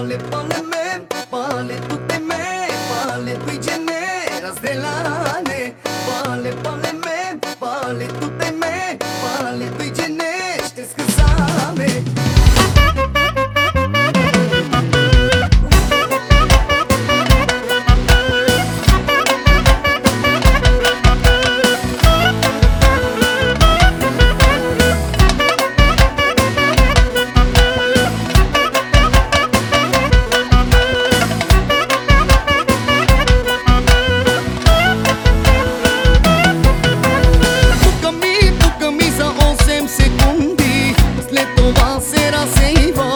Pale me, pale tutte me, pale tui generas de lane. Pale me, pale tutte me, pale tui genește scăsame. Sera seiva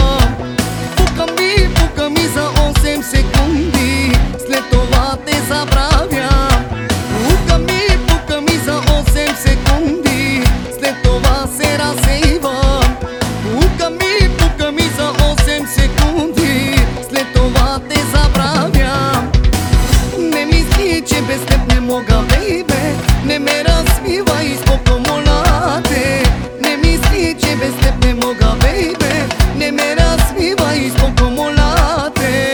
Puka mi za 8 sekundi Sletovate zabravia Puka mi za 8 sekundi Sletova sera seiva Puka mi za 8 sekundi Sletovate zabravia Ne misli ce bez teb ne moga baby Ne me razviva ispod pomolate Ne misli ce bez teb ne moga baby Ne me razviva ispod pomolate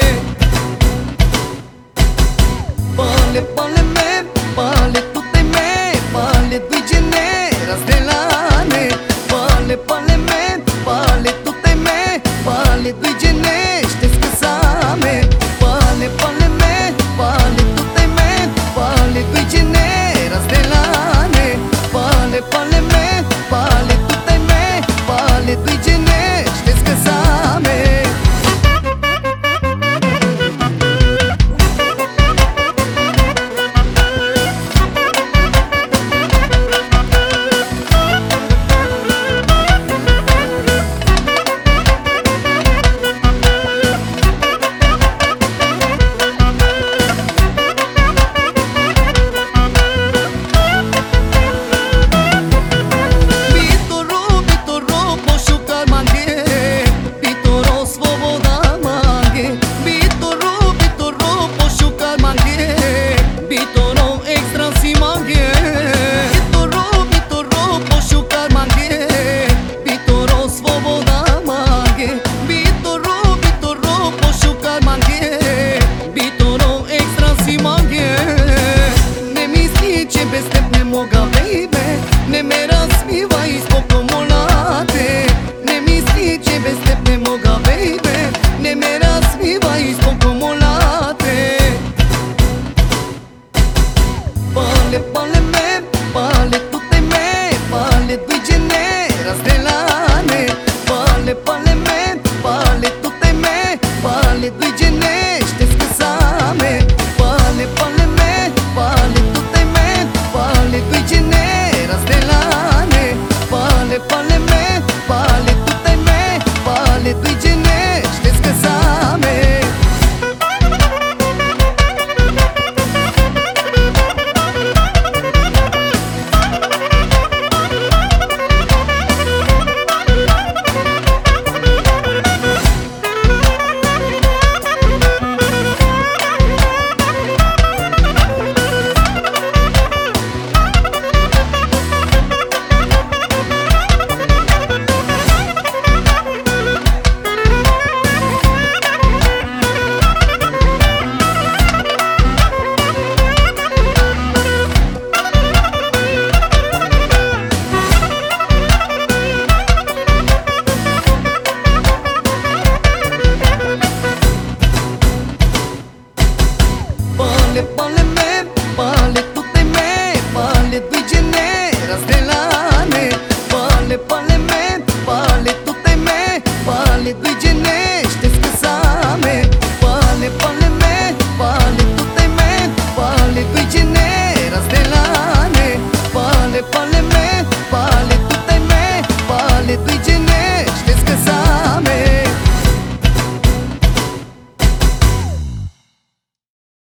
Pale me, pale tutte me Pale dui generas de lane Pale me, pale tutte me Pale dui genește scăsame Pale me, pale tutte me Pale dui generas de lane Pale me, pale tutte me Pale dui genește scăsame. Moga baby, ne me razviva ispod pomolate Ne misli ce bez teb ne moga baby Ne me razviva ispod pomolate Pale me, pale tutte me Pale dui generas de lane Pale me, pale tutte me Pale dui generas